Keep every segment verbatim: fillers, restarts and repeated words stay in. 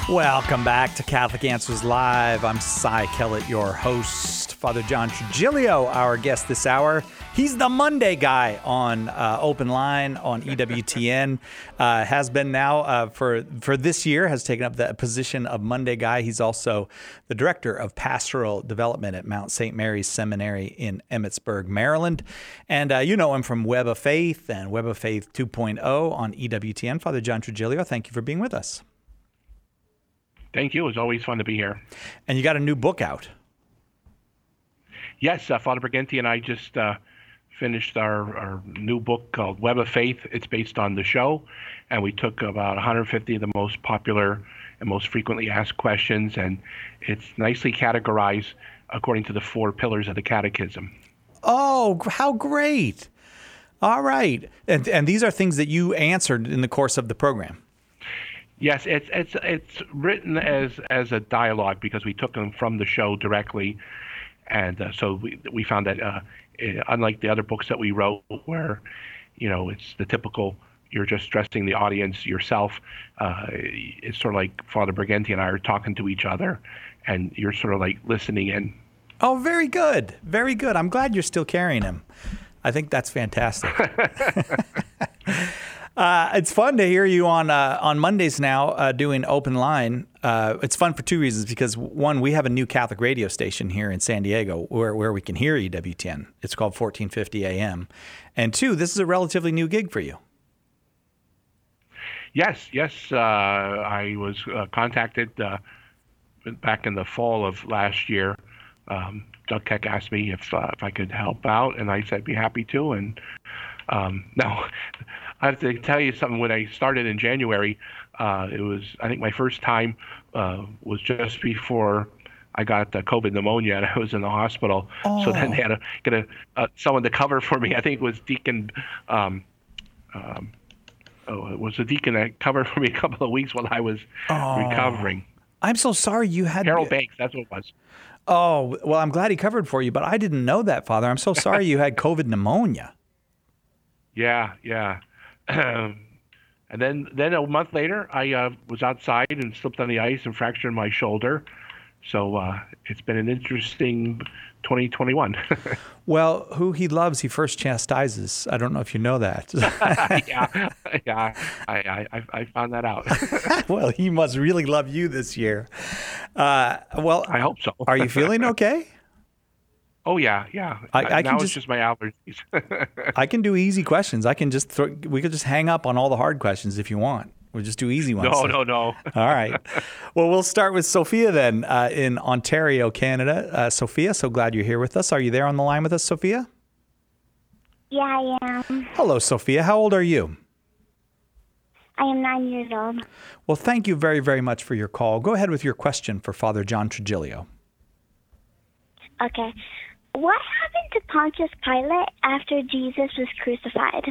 Welcome back to Catholic Answers Live. I'm Cy Kellett, your host. Father John Trigilio, our guest this hour. He's the Monday guy on uh, Open Line on E W T N. Uh, has been now uh, for for this year, has taken up the position of Monday guy. He's also the director of pastoral development at Mount Saint Mary's Seminary in Emmitsburg, Maryland. And uh, you know him from Web of Faith and Web of Faith two point oh on E W T N. Father John Trigilio, thank you for being with us. Thank you. It's always fun to be here. And you got a new book out. Yes, uh, Father Briganti and I just uh, finished our, our new book called Web of Faith. It's based on the show, and we took about one hundred fifty of the most popular and most frequently asked questions, and it's nicely categorized according to the four pillars of the Catechism. Oh, how great. All right. And, and these are things that you answered in the course of the program. Yes, it's it's it's written as as a dialogue because we took them from the show directly, and uh, so we we found that uh, unlike the other books that we wrote, where you know it's the typical you're just dressing the audience yourself, uh, it's sort of like Father Briganti and I are talking to each other, and you're sort of like listening in. Oh, very good, very good. I'm glad you're still carrying him. I think that's fantastic. Uh, it's fun to hear you on uh, on Mondays now uh, doing Open Line. Uh, it's fun for two reasons. Because one, we have a new Catholic radio station here in San Diego where, where we can hear E W T N. It's called fourteen fifty A M. And two, this is a relatively new gig for you. Yes, yes. Uh, I was uh, contacted uh, back in the fall of last year. Um, Doug Keck asked me if uh, if I could help out, and I said I'd be happy to. And um, now I have to tell you something. When I started in January, uh, it was I think my first time uh, was just before I got uh, COVID pneumonia, and I was in the hospital. Oh. So then they had to get a uh, someone to cover for me. I think it was Deacon. Um, um, oh, it was a deacon that covered for me a couple of weeks while I was oh. recovering. I'm so sorry you had Harold Banks. That's what it was. Oh, well, I'm glad he covered for you, but I didn't know that, Father. I'm so sorry you had COVID pneumonia. Yeah, yeah. and then, then a month later, I uh, was outside and slipped on the ice and fractured my shoulder. So uh, it's been an interesting twenty twenty-one. Well, who he loves, he first chastises. I don't know if you know that. yeah, yeah. I, I, I found that out. Well, he must really love you this year. Uh, well, I hope so. Are you feeling okay? Oh yeah, yeah. I, I now can it's just, just my allergies. I can do easy questions. I can just throw, we could just hang up on all the hard questions if you want. We'll just do easy ones. No, no, no. All right. Well, we'll start with Sophia then uh, in Ontario, Canada. Uh, Sophia, so glad you're here with us. Are you there on the line with us, Sophia? Yeah, I am. Hello, Sophia. How old are you? I am nine years old. Well, thank you very, very much for your call. Go ahead with your question for Father John Trigilio. Okay. What happened to Pontius Pilate after Jesus was crucified?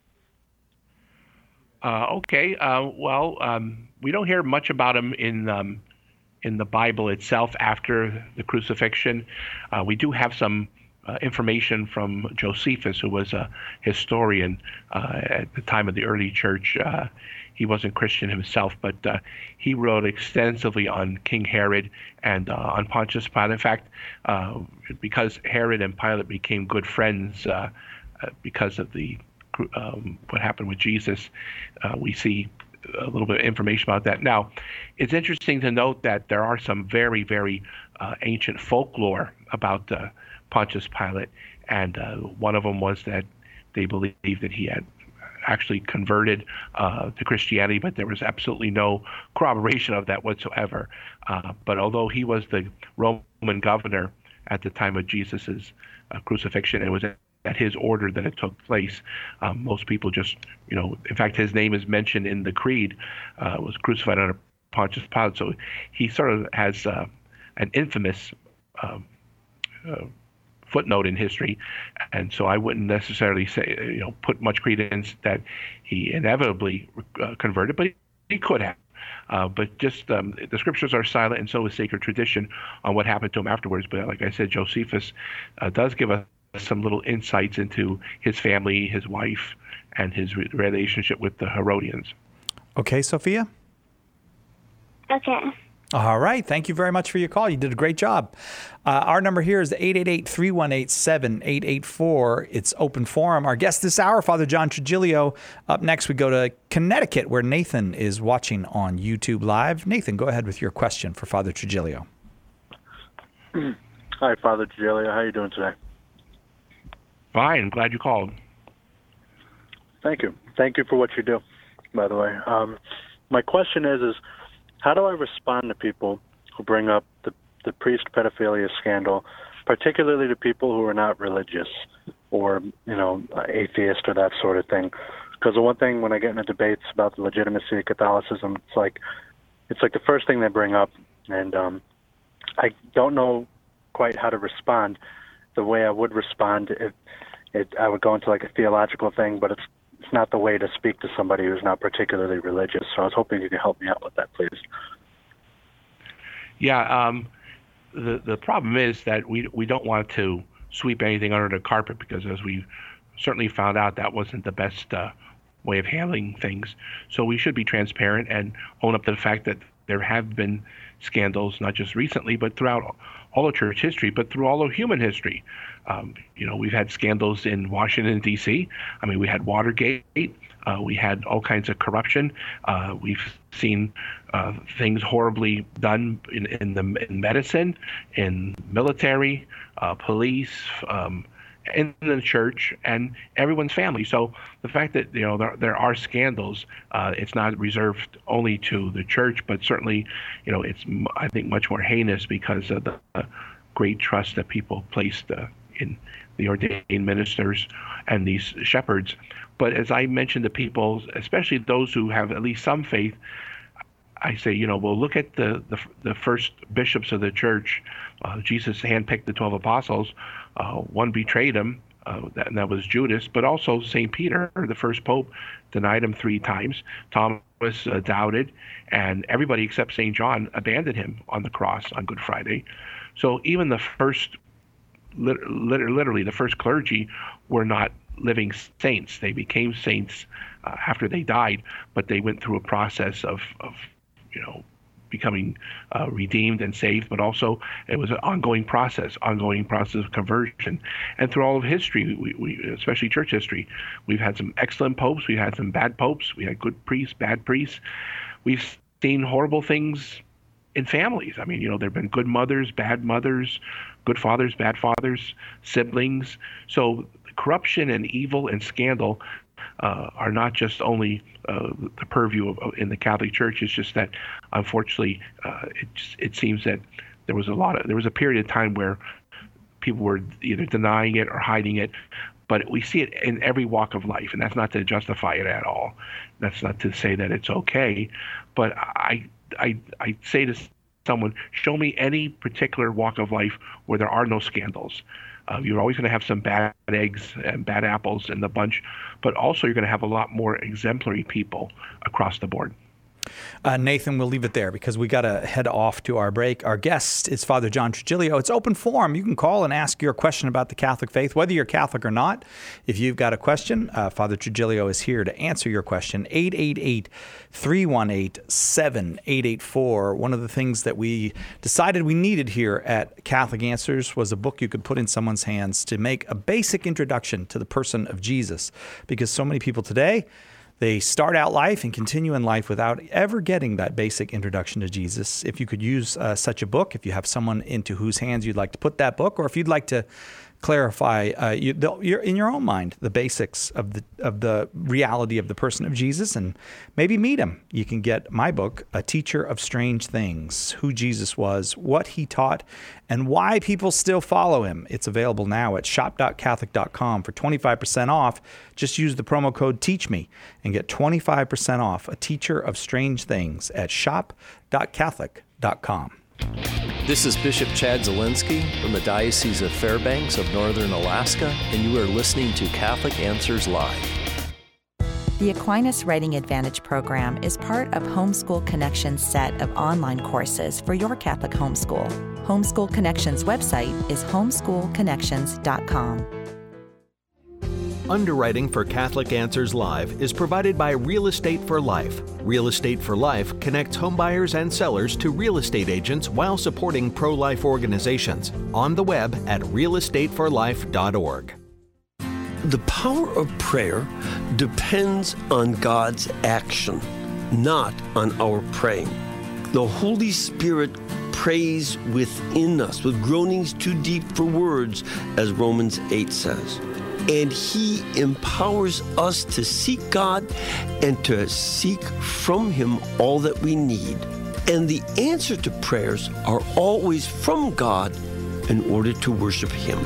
Uh, okay. Uh, well, um, we don't hear much about him in um, in the Bible itself after the crucifixion. Uh, we do have some uh, information from Josephus, who was a historian uh, at the time of the early church. Uh, he wasn't Christian himself, but uh, he wrote extensively on King Herod and uh, on Pontius Pilate. In fact, uh, because Herod and Pilate became good friends uh, uh, because of the Um, what happened with Jesus, uh, we see a little bit of information about that. Now, it's interesting to note that there are some very, very uh, ancient folklore about uh, Pontius Pilate, and uh, one of them was that they believed that he had actually converted uh, to Christianity, but there was absolutely no corroboration of that whatsoever. Uh, but although he was the Roman governor at the time of Jesus's uh, crucifixion, it was at his order that it took place. Um, most people just, you know, in fact, his name is mentioned in the Creed, uh, was crucified under Pontius Pilate. So he sort of has uh, an infamous um, uh, footnote in history. And so I wouldn't necessarily say, you know, put much credence that he inevitably uh, converted, but he could have. Uh, but just um, the scriptures are silent, and so is sacred tradition on what happened to him afterwards. But like I said, Josephus uh, does give us some little insights into his family, his wife, and his re- relationship with the Herodians. Okay, Sophia? Okay. All right. Thank you very much for your call. You did a great job. Uh, our number here is eight eight eight, three one eight, seven eight eight four. It's open forum. Our guest this hour, Father John Trigilio. Up next, we go to Connecticut, where Nathan is watching on YouTube Live. Nathan, go ahead with your question for Father Trigilio. Hi, Father Trigilio. How are you doing today? Fine. Glad you called. Thank you. Thank you for what you do, by the way. Um, my question is, is how do I respond to people who bring up the, the priest pedophilia scandal, particularly to people who are not religious or, you know, atheist or that sort of thing? Because the one thing when I get into debates about the legitimacy of Catholicism, it's like it's like the first thing they bring up, and um, I don't know quite how to respond the way I would respond if it, I would go into like a theological thing, but it's it's not the way to speak to somebody who's not particularly religious. So I was hoping you could help me out with that, please. Yeah, um, the the problem is that we we don't want to sweep anything under the carpet, because as we certainly found out, that wasn't the best uh, way of handling things. So we should be transparent and own up to the fact that there have been scandals, not just recently, but throughout all of church history, but through all of human history. Um, you know, we've had scandals in Washington, D C I mean, we had Watergate. Uh, we had all kinds of corruption. Uh, we've seen uh, things horribly done in, in the in medicine, in military, uh, police, um, in the church, and everyone's family. So the fact that, you know, there, there are scandals, uh, it's not reserved only to the church, but certainly, you know, it's, I think, much more heinous because of the uh, great trust that people placed uh, in the ordained ministers and these shepherds. But as I mentioned to people, especially those who have at least some faith, I say, you know, well, look at the, the, the first bishops of the church. Uh, Jesus handpicked the twelve apostles. Uh, one betrayed him, uh, that, and that was Judas, but also Saint Peter, the first pope, denied him three times. Thomas uh, doubted, and everybody except Saint John abandoned him on the cross on Good Friday. So even the first, lit- lit- literally the first clergy were not living saints. They became saints uh, after they died, but they went through a process of, of you know, becoming uh, redeemed and saved, but also it was an ongoing process, ongoing process of conversion. And through all of history, we, we, especially church history, we've had some excellent popes, we've had some bad popes, we had good priests, bad priests. We've seen horrible things in families. I mean, you know, there have been good mothers, bad mothers, good fathers, bad fathers, siblings. So corruption and evil and scandal Uh, are not just only uh, the purview of, in the Catholic Church. It's just that, unfortunately, uh, it just, it seems that there was a lot of there was a period of time where people were either denying it or hiding it. But we see it in every walk of life, and that's not to justify it at all. That's not to say that it's okay. But I I I say to someone, show me any particular walk of life where there are no scandals. Uh, you're always going to have some bad eggs and bad apples in the bunch, but also you're going to have a lot more exemplary people across the board. Uh, Nathan, we'll leave it there because we got to head off to our break. Our guest is Father John Trigilio. It's open forum. You can call and ask your question about the Catholic faith, whether you're Catholic or not. If you've got a question, uh, Father Trigilio is here to answer your question. eight eight eight, three one eight, seven eight eight four. One of the things that we decided we needed here at Catholic Answers was a book you could put in someone's hands to make a basic introduction to the person of Jesus, because so many people today, they start out life and continue in life without ever getting that basic introduction to Jesus. If you could use uh, such a book, if you have someone into whose hands you'd like to put that book, or if you'd like to clarify uh, you, the, your, in your own mind the basics of the of the reality of the person of Jesus and maybe meet him, you can get my book, A Teacher of Strange Things, Who Jesus Was, What He Taught, and Why People Still Follow Him. It's available now at shop dot catholic dot com for twenty-five percent off. Just use the promo code TEACHME and get twenty-five percent off A Teacher of Strange Things at shop dot catholic dot com. This is Bishop Chad Zielinski from the Diocese of Fairbanks of Northern Alaska, and you are listening to Catholic Answers Live. The Aquinas Writing Advantage program is part of Homeschool Connections' set of online courses for your Catholic homeschool. Homeschool Connections' website is homeschool connections dot com. Underwriting for Catholic Answers Live is provided by Real Estate for Life. Real Estate for Life connects homebuyers and sellers to real estate agents while supporting pro-life organizations. On the web at real estate for life dot org. The power of prayer depends on God's action, not on our praying. The Holy Spirit prays within us with groanings too deep for words, as Romans eight says. And He empowers us to seek God and to seek from Him all that we need. And the answer to prayers are always from God in order to worship Him.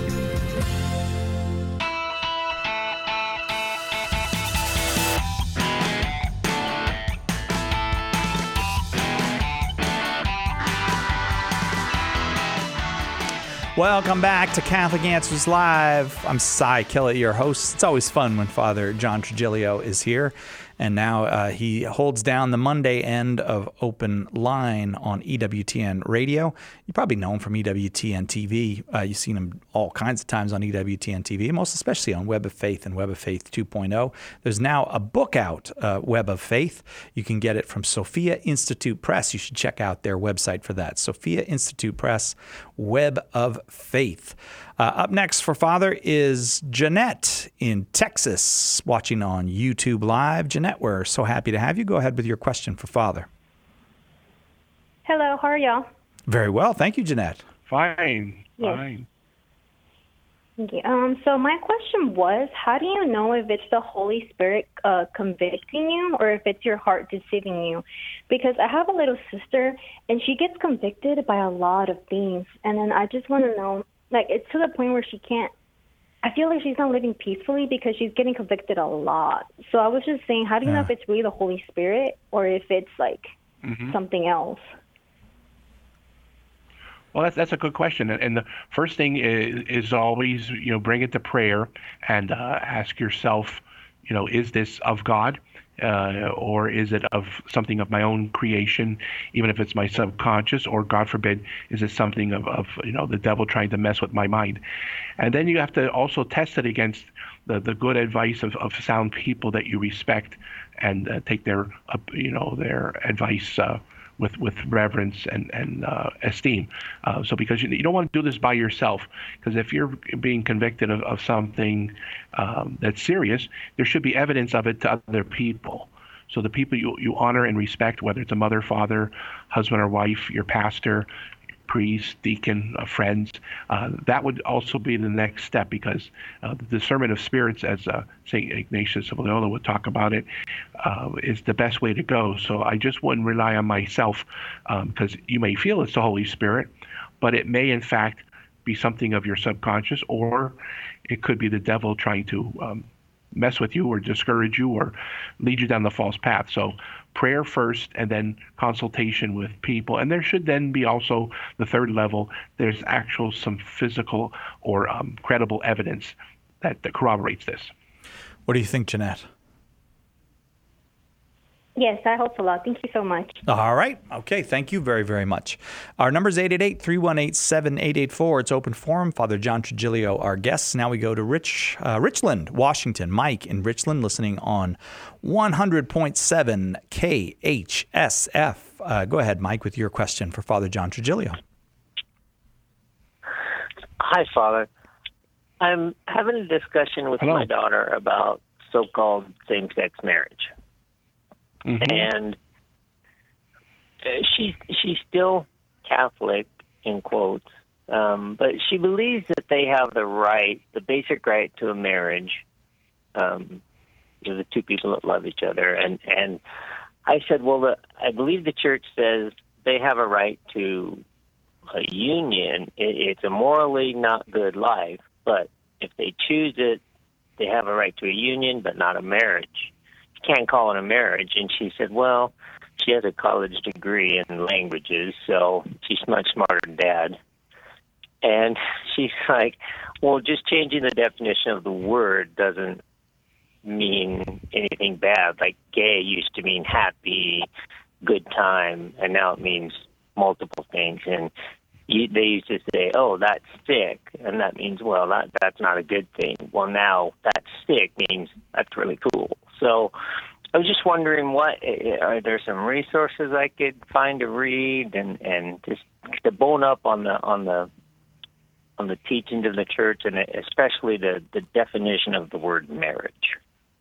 Welcome back to Catholic Answers Live. I'm Cy Kellett, your host. It's always fun when Father John Trigilio is here. And now uh, he holds down the Monday end of Open Line on E W T N Radio. You probably know him from E W T N T V. Uh, you've seen him all kinds of times on E W T N T V, most especially on Web of Faith and Web of Faith two point oh. There's now a book out, uh, Web of Faith. You can get it from Sophia Institute Press. You should check out their website for that. Sophia Institute Press, Web of Faith. Uh, up next for Father is Jeanette in Texas, watching on YouTube Live. Jeanette, we're so happy to have you. Go ahead with your question for Father. Hello, how are y'all? Very well. Thank you, Jeanette. Fine. Yes. Fine. Thank you. Um, so my question was, how do you know if it's the Holy Spirit uh, convicting you or if it's your heart deceiving you? Because I have a little sister, and she gets convicted by a lot of things. And then I just want to know, like, it's to the point where she can't, I feel like she's not living peacefully because she's getting convicted a lot. So I was just saying, how do you yeah. know if it's really the Holy Spirit or if it's, like, mm-hmm. something else? Well, that's that's a good question, and, and the first thing is, is always, you know, bring it to prayer and uh, ask yourself, you know, is this of God, uh, or is it of something of my own creation, even if it's my subconscious, or God forbid, is it something of, of you know, the devil trying to mess with my mind? And then you have to also test it against the, the good advice of, of sound people that you respect, and uh, take their uh, you know their advice Uh, with with reverence and and uh, esteem. Uh, so because you, you don't want to do this by yourself, because if you're being convicted of, of something um, that's serious, there should be evidence of it to other people. So the people you, you honor and respect, whether it's a mother, father, husband or wife, your pastor, priest, deacon, uh, friends, uh, that would also be the next step, because uh, the discernment of spirits, as uh, Saint Ignatius of Loyola would talk about it, uh, is the best way to go. So I just wouldn't rely on myself, because um, you may feel it's the Holy Spirit, but it may in fact be something of your subconscious, or it could be the devil trying to um, mess with you or discourage you or lead you down the false path. So prayer first, and then consultation with people. And there should then be also the third level. There's actual some physical or um, credible evidence that, that corroborates this. What do you think, Jeanette? Yes, that helps a lot. Thank you so much. All right. Okay. Thank you very, very much. Our number is eight eight eight, three one eight, seven eight eight four. It's open forum. Father John Trigilio, our guest. Now we go to Rich, uh, Richland, Washington. Mike in Richland, listening on one hundred point seven K H S F. Uh, go ahead, Mike, with your question for Father John Trigilio. Hi, Father. I'm having a discussion with Hello. my daughter about so-called same-sex marriage. Mm-hmm. And she she's still Catholic, in quotes, um, but she believes that they have the right, the basic right to a marriage, um, to the two people that love each other. And, and I said, well, the, I believe the church says they have a right to a union. It, it's a morally not good life, but if they choose it, they have a right to a union, but not a marriage. Can't call it a marriage. And she said, well, she has a college degree in languages, so she's much smarter than Dad. And she's like, well, just changing the definition of the word doesn't mean anything bad. Like gay used to mean happy, good time, and now it means multiple things. And you, they used to say, oh, that's sick, and that means, well, that that's not a good thing. Well, now that's stick means that's really cool. So I was just wondering, what are there some resources I could find to read and, and just to bone up on the on the on the teachings of the church, and especially the, the definition of the word marriage?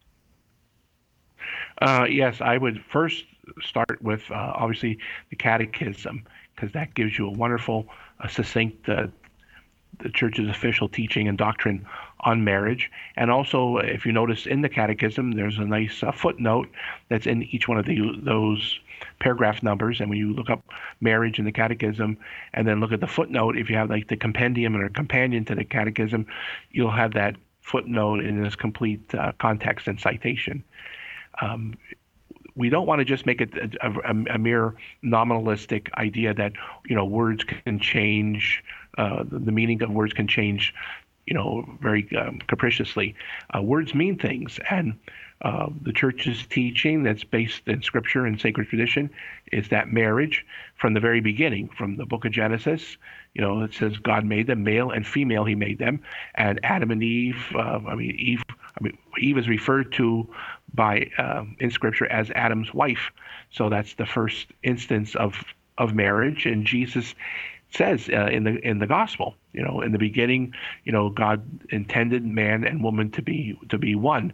Uh, yes, I would first start with uh, obviously the Catechism, because that gives you a wonderful, uh, succinct uh, the church's official teaching and doctrine on marriage. And also, if you notice in the Catechism, there's a nice uh, footnote that's in each one of the, those paragraph numbers. And when you look up marriage in the Catechism and then look at the footnote, if you have like the compendium or a companion to the Catechism, you'll have that footnote in its complete uh, context and citation. Um, we don't want to just make it a, a, a mere nominalistic idea that, you know, words can change, uh, the, the meaning of words can change, you know, very um, capriciously. Uh, words mean things, and uh, the church's teaching that's based in Scripture and sacred tradition is that marriage, from the very beginning, from the book of Genesis, you know, it says God made them, male and female He made them, and Adam and Eve. Uh, I mean, Eve. I mean, Eve is referred to by uh, in Scripture as Adam's wife, so that's the first instance of of marriage. And Jesus says uh, in the in the gospel, you know, in the beginning, you know, God intended man and woman to be to be one.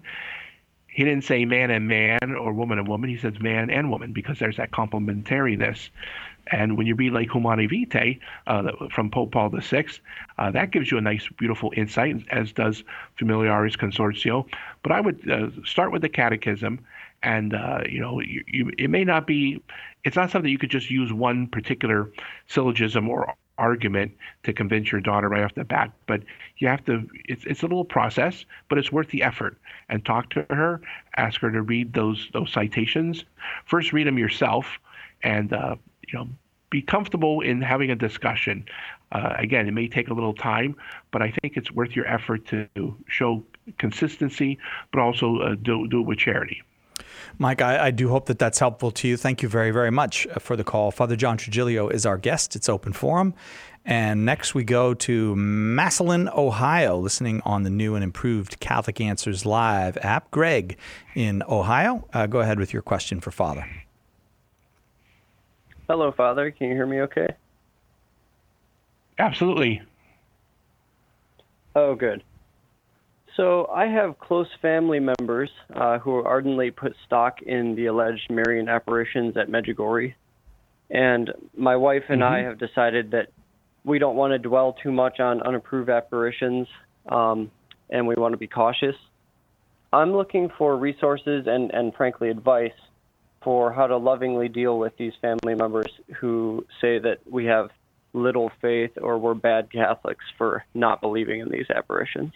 He didn't say man and man or woman and woman. He says man and woman, because there's that complementariness. And when you read like Humanae Vitae uh, from Pope Paul the Sixth, uh, that gives you a nice, beautiful insight, as does Familiaris Consortio. But I would uh, start with the Catechism, and uh, you know, you, you, it may not be, it's not something you could just use one particular syllogism or argument to convince your daughter right off the bat, but you have to, it's it's a little process, but it's worth the effort. And talk to her, ask her to read those those citations. First, read them yourself, and uh, you know, be comfortable in having a discussion. Uh, again, it may take a little time, but I think it's worth your effort to show consistency, but also uh, do do it with charity. Mike, I, I do hope that that's helpful to you. Thank you very, very much for the call. Father John Trigilio is our guest. It's open forum. And next we go to Massillon, Ohio, listening on the new and improved Catholic Answers Live app. Greg in Ohio, uh, go ahead with your question for Father. Hello, Father. Can you hear me okay? Absolutely. Oh, good. So I have close family members uh, who ardently put stock in the alleged Marian apparitions at Medjugorje. And my wife and mm-hmm. I have decided that we don't want to dwell too much on unapproved apparitions, um, and we want to be cautious. I'm looking for resources and, and, frankly, advice for how to lovingly deal with these family members who say that we have little faith or we're bad Catholics for not believing in these apparitions.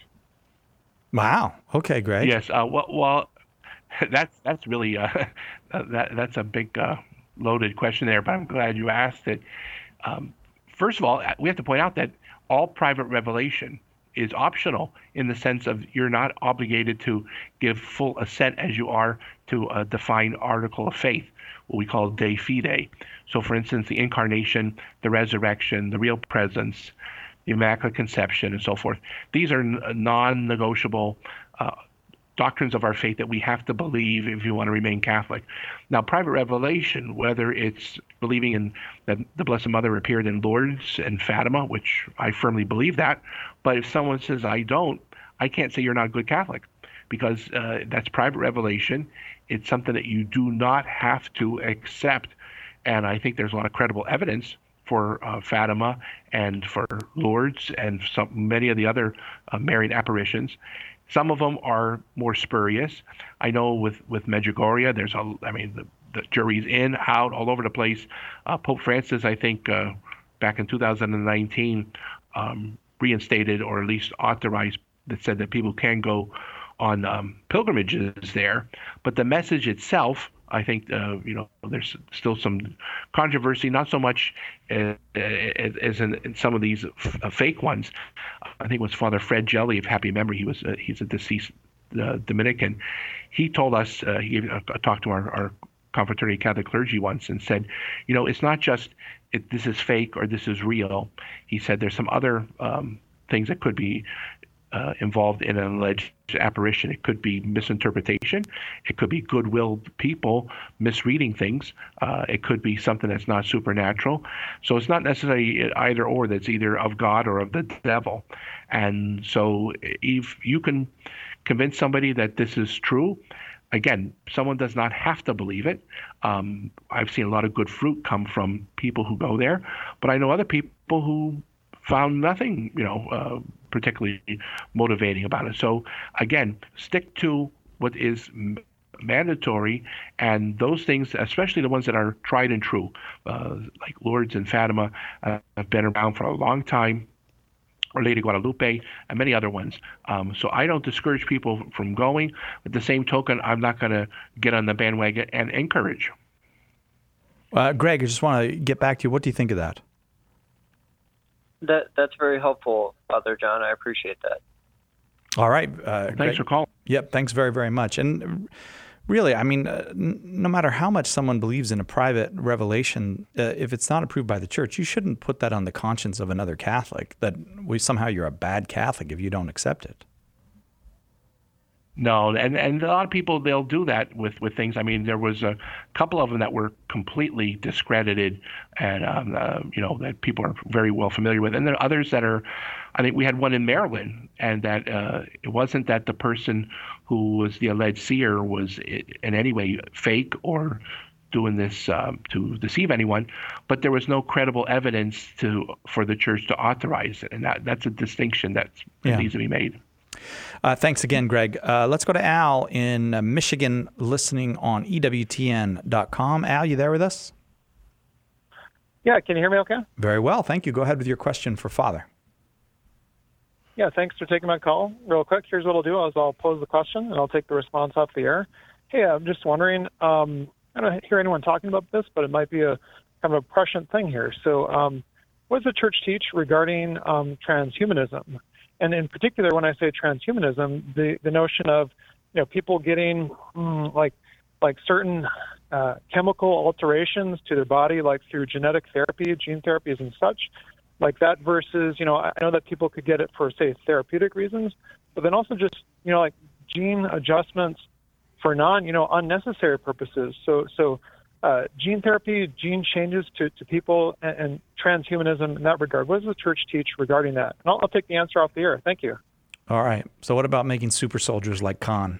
Wow. Okay, Greg. Yes. Uh, well, well, that's that's really uh, that that's a big uh, loaded question there. But I'm glad you asked it. Um, first of all, we have to point out that all private revelation is optional, in the sense of you're not obligated to give full assent as you are to a defined article of faith, what we call de fide. So, for instance, the incarnation, the resurrection, the real presence, the Immaculate Conception, and so forth. These are non-negotiable uh, doctrines of our faith that we have to believe if you want to remain Catholic. Now, private revelation, whether it's believing in that the Blessed Mother appeared in Lourdes and Fatima, which I firmly believe that, but if someone says I don't, I can't say you're not a good Catholic, because uh, that's private revelation. It's something that you do not have to accept. And I think there's a lot of credible evidence for uh, Fatima and for Lourdes and some, many of the other uh, Marian apparitions. Some of them are more spurious. I know with, with Medjugorje, there's a, I mean, the, the jury's in, out, all over the place. Uh, Pope Francis, I think, uh, back in two thousand nineteen, um, reinstated, or at least authorized, that said that people can go on um, pilgrimages there. But the message itself, I think, uh, you know, there's still some controversy, not so much uh, as in, in some of these f- uh, fake ones. I think it was Father Fred Jelly of happy memory. He was uh, he's a deceased uh, Dominican. He told us, uh, he gave a, a talk to our, our confraternity Catholic clergy once, and said, you know, it's not just it, this is fake or this is real. He said there's some other um, things that could be uh, involved in an alleged apparition. It could be misinterpretation. It could be good-willed people misreading things. Uh, it could be something that's not supernatural. So it's not necessarily either or, that's either of God or of the devil. And so if you can convince somebody that this is true, again, someone does not have to believe it. Um, I've seen a lot of good fruit come from people who go there, but I know other people who found nothing, you know, uh, particularly motivating about it. So again, stick to what is m- mandatory, and those things, especially the ones that are tried and true, uh, like Lourdes and Fatima, uh, have been around for a long time, or Lady Guadalupe, and many other ones. Um, so I don't discourage people from going. At the same token, I'm not going to get on the bandwagon and encourage. Uh, Greg, I just want to get back to you. What do you think of that? That that's very helpful, Father John. I appreciate that. All right. Uh, thanks Greg, for calling. Yep. Thanks very, very much. And really, I mean, uh, n- no matter how much someone believes in a private revelation, uh, if it's not approved by the church, you shouldn't put that on the conscience of another Catholic, that we somehow you're a bad Catholic if you don't accept it. No, and, and a lot of people, they'll do that with, with things. I mean, there was a couple of them that were completely discredited and, um, uh, you know, that people are very well familiar with. And there are others that are, I think we had one in Maryland, and that uh, it wasn't that the person who was the alleged seer was in any way fake or doing this um, to deceive anyone, but there was no credible evidence to for the church to authorize it. And that, that's a distinction that Yeah. needs to be made. Uh, thanks again, Greg. Uh, let's go to Al in uh, Michigan, listening on E W T N dot com. Al, you there with us? Yeah, can you hear me okay? Very well, thank you. Go ahead with your question for Father. Yeah, thanks for taking my call. Real quick, here's what I'll do is I'll pose the question, and I'll take the response off the air. Hey, I'm just wondering, um, I don't hear anyone talking about this, but it might be a kind of a prescient thing here. So um, what does the church teach regarding um, transhumanism? And in particular, when I say transhumanism, the, the notion of, you know, people getting mm, like like certain uh, chemical alterations to their body, like through genetic therapy, gene therapies and such, like that versus, you know, I know that people could get it for, say, therapeutic reasons, but then also just, you know, like gene adjustments for non, you know, unnecessary purposes. So, so uh, gene therapy, gene changes to, to people, and, and transhumanism in that regard. What does the church teach regarding that? And I'll, I'll take the answer off the air. Thank you. All right. So what about making super soldiers like Khan?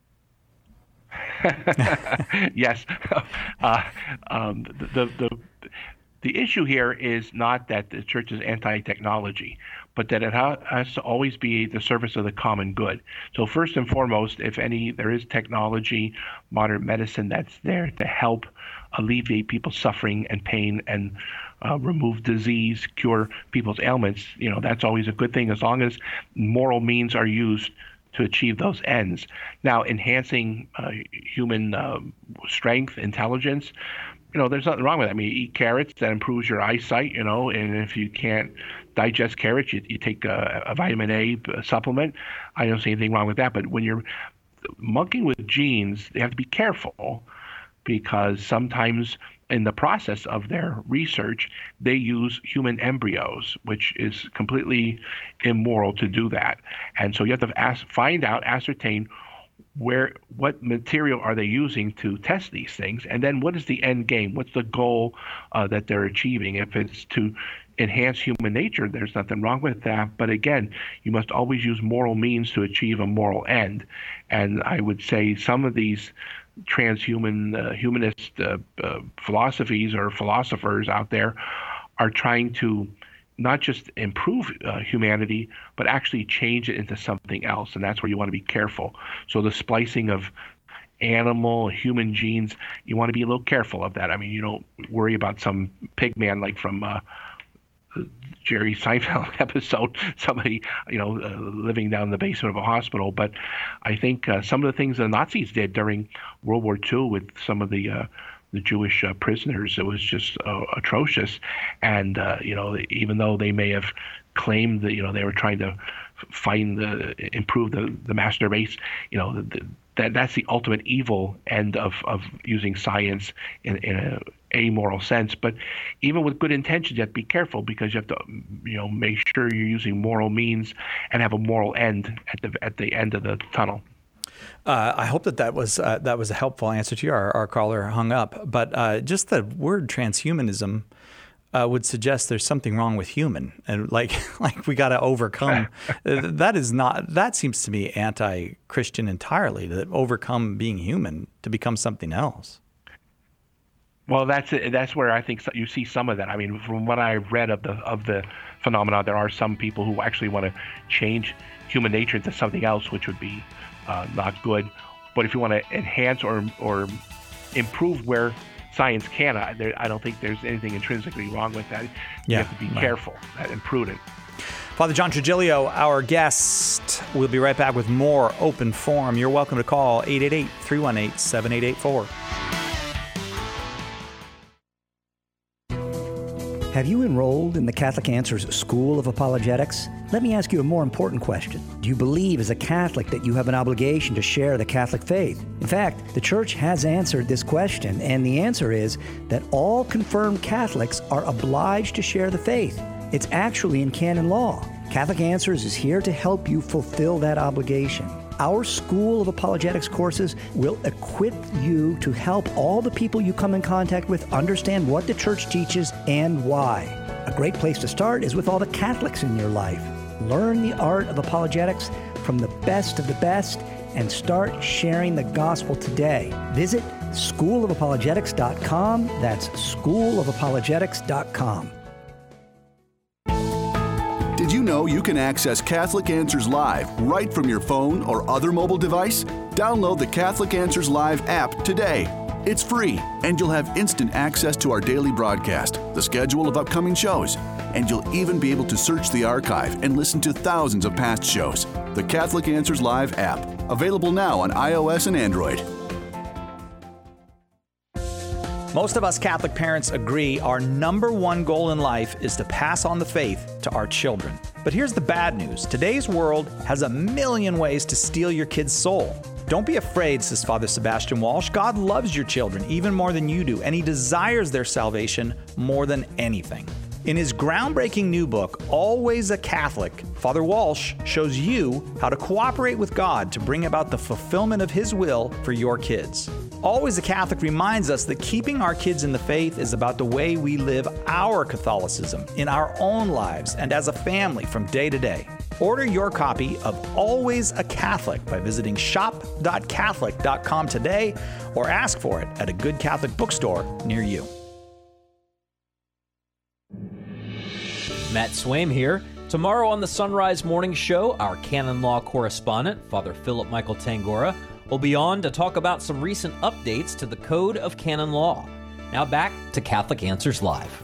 Yes. Uh, um, the, the, the, the issue here is not that the church is anti-technology, but that it ha- has to always be the service of the common good. So first and foremost, if any, there is technology, modern medicine that's there to help alleviate people's suffering and pain and uh, remove disease, cure people's ailments, you know, that's always a good thing as long as moral means are used to achieve those ends. Now, enhancing uh, human uh, strength, intelligence, you know, there's nothing wrong with that. I mean, you eat carrots, that improves your eyesight, you know, and if you can't digest carrots, you, you take a, a vitamin A supplement. I don't see anything wrong with that. But when you're monkeying with genes, they have to be careful, because sometimes in the process of their research, they use human embryos, which is completely immoral to do that. And so you have to ask, find out, ascertain where, what material are they using to test these things, and then what is the end game? What's the goal uh, that they're achieving? If it's to enhance human nature, there's nothing wrong with that. But again, you must always use moral means to achieve a moral end. And I would say some of these transhuman, uh, humanist uh, uh, philosophies or philosophers out there are trying to not just improve uh, humanity, but actually change it into something else. And that's where you want to be careful. So the splicing of animal, human genes, you want to be a little careful of that. I mean, you don't worry about some pig man like from uh, Jerry Seinfeld episode, somebody, you know, uh, living down in the basement of a hospital. But I think uh, some of the things the Nazis did during World War Two with some of the uh, the Jewish uh, prisoners, it was just uh, atrocious. And, uh, you know, even though they may have claimed that, you know, they were trying to find the, improve the, the master race, you know, the, that that's the ultimate evil end of, of using science in, in a amoral sense. But even with good intentions, you have to be careful, because you have to, you know, make sure you're using moral means and have a moral end at the at the end of the tunnel. Uh, I hope that that was uh, that was a helpful answer to you. Our, our caller hung up, but uh, just the word transhumanism uh, would suggest there's something wrong with human, and like like we got to overcome. that is not. That seems to me anti-Christian entirely. To overcome being human to become something else. Well, that's it. That's where I think you see some of that. I mean, from what I've read of the of the phenomena, there are some people who actually want to change human nature into something else, which would be uh, not good. But if you want to enhance or or improve where science can, I, there, I don't think there's anything intrinsically wrong with that. You yeah, have to be right. careful and prudent. Father John Trigilio, our guest. We'll be right back with more Open Forum. You're welcome to call eight eight eight, three one eight, seven eight eight four. Have you enrolled in the Catholic Answers School of Apologetics? Let me ask you a more important question. Do you believe as a Catholic that you have an obligation to share the Catholic faith? In fact, the Church has answered this question, and the answer is that all confirmed Catholics are obliged to share the faith. It's actually in canon law. Catholic Answers is here to help you fulfill that obligation. Our School of Apologetics courses will equip you to help all the people you come in contact with understand what the Church teaches and why. A great place to start is with all the Catholics in your life. Learn the art of apologetics from the best of the best and start sharing the gospel today. Visit school of apologetics dot com. That's school of apologetics dot com. Did you know you can access Catholic Answers Live right from your phone or other mobile device? Download the Catholic Answers Live app today. It's free, and you'll have instant access to our daily broadcast, the schedule of upcoming shows, and you'll even be able to search the archive and listen to thousands of past shows. The Catholic Answers Live app, available now on iOS and Android. Most of us Catholic parents agree our number one goal in life is to pass on the faith to our children. But here's the bad news. Today's world has a million ways to steal your kid's soul. Don't be afraid, says Father Sebastian Walsh. God loves your children even more than you do, and He desires their salvation more than anything. In his groundbreaking new book, Always a Catholic, Father Walsh shows you how to cooperate with God to bring about the fulfillment of His will for your kids. Always a Catholic reminds us that keeping our kids in the faith is about the way we live our Catholicism in our own lives and as a family from day to day. Order your copy of Always a Catholic by visiting shop dot catholic dot com today or ask for it at a good Catholic bookstore near you. Matt Swaim here. Tomorrow on the Sunrise Morning Show, our canon law correspondent, Father Philip Michael Tangora, will be on to talk about some recent updates to the Code of Canon Law. Now back to Catholic Answers Live.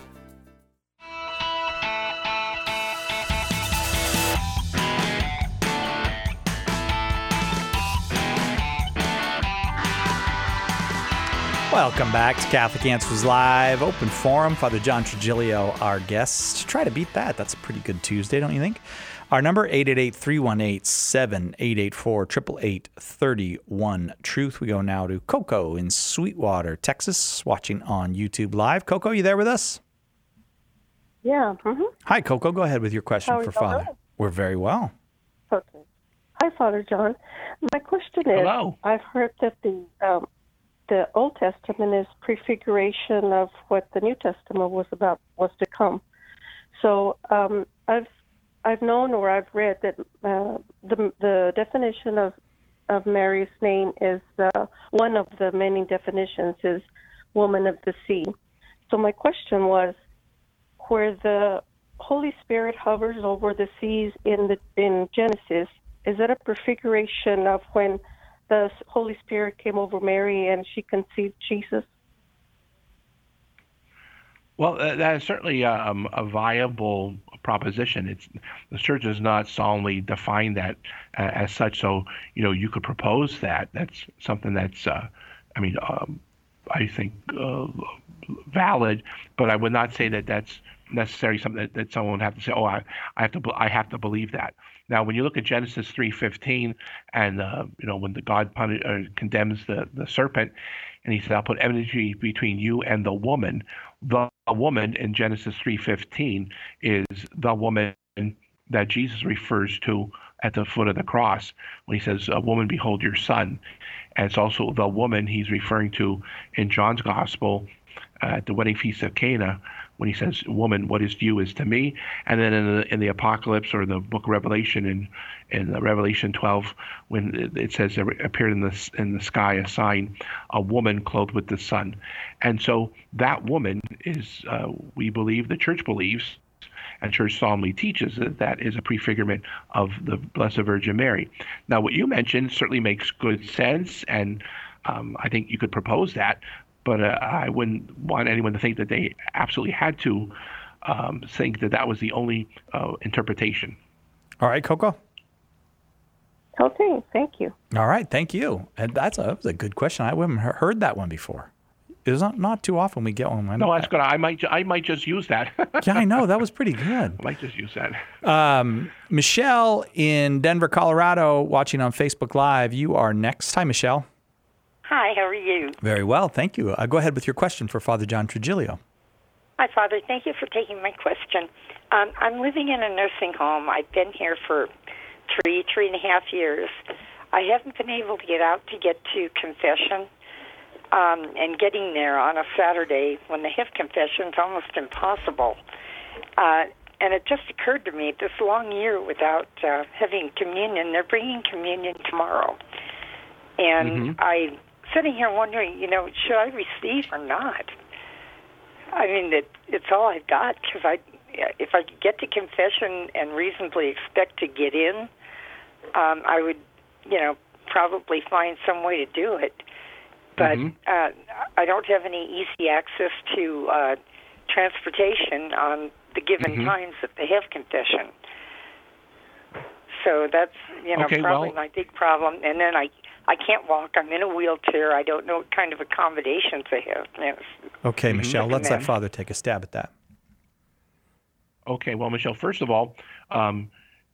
Welcome back to Catholic Answers Live, Open Forum. Father John Trigilio, our guest. Try to beat that. That's a pretty good Tuesday, don't you think? Our number, eight eight eight, three one eight, seven eight eight four, eight eight eight, three one, truth. We go now to Coco in Sweetwater, Texas, watching on YouTube Live. Coco, you there with us? Yeah. Mm-hmm. Hi, Coco. Go ahead with your question How are for you Father. doing? We're very well. Okay. Hi, Father John. My question is, Hello. I've heard that the um, the Old Testament is prefiguration of what the New Testament was about, was to come. So um, I've I've known or I've read that uh, the the definition of of Mary's name is uh, one of the many definitions is woman of the sea. So my question was, where the Holy Spirit hovers over the seas in the in Genesis, is that a prefiguration of when the Holy Spirit came over Mary and she conceived Jesus? Well, uh, that is certainly um, a viable proposition. It's the Church does not solemnly define that uh, as such. So, you know, you could propose that. That's something that's, uh, I mean, um, I think uh, valid. But I would not say that that's necessarily something that, that someone would have to say. Oh, I, I have to, I have to believe that. Now, when you look at Genesis three fifteen, and uh, you know when the God punish, uh, condemns the, the serpent, and he said, "I'll put enmity between you and the woman." The woman in Genesis three fifteen is the woman that Jesus refers to at the foot of the cross when he says, "A woman, behold your son." And it's also the woman he's referring to in John's Gospel uh, at the wedding feast of Cana, when he says, "Woman, what is to you is to me." And then in the, in the Apocalypse or the book of Revelation, in in Revelation twelve, when it, it says there appeared in the in the sky a sign, a woman clothed with the sun. And so that woman is, uh, we believe, the church believes, and church solemnly teaches that that is a prefigurement of the Blessed Virgin Mary. Now, what you mentioned certainly makes good sense, and um, I think you could propose that. But uh, I wouldn't want anyone to think that they absolutely had to um, think that that was the only uh, interpretation. All right, Coco. Okay, thank you. All right, thank you. And that's a, that was a good question. I haven't heard that one before. It's not, not too often we get one. No, that's good. I might I might just use that. Yeah, I know. That was pretty good. I might just use that. Um, Michelle in Denver, Colorado, watching on Facebook Live. You are next. Hi, Michelle. Hi, how are you? Very well, thank you. Uh, go ahead with your question for Father John Trigilio. Hi, Father. Thank you for taking my question. Um, I'm living in a nursing home. I've been here for three, three and a half years. I haven't been able to get out to get to confession. Um, and getting there on a Saturday when they have confession is almost impossible. Uh, and it just occurred to me, this long year without uh, having communion, they're bringing communion tomorrow. And Mm-hmm. I'm sitting here wondering, you know, should I receive or not? I mean, it, it's all I've got, because I, if I could get to confession and reasonably expect to get in, um, I would, you know, probably find some way to do it. But Mm-hmm. uh, I don't have any easy access to uh, transportation on the given Mm-hmm. times that they have confession. So that's, you know, Okay, probably well- my big problem. And then I, I can't walk. I'm in a wheelchair. I don't know what kind of accommodations they have. Yes. Okay, Mm-hmm. Michelle, let's let Amen. Father take a stab at that. Okay, well, Michelle, first of all, um,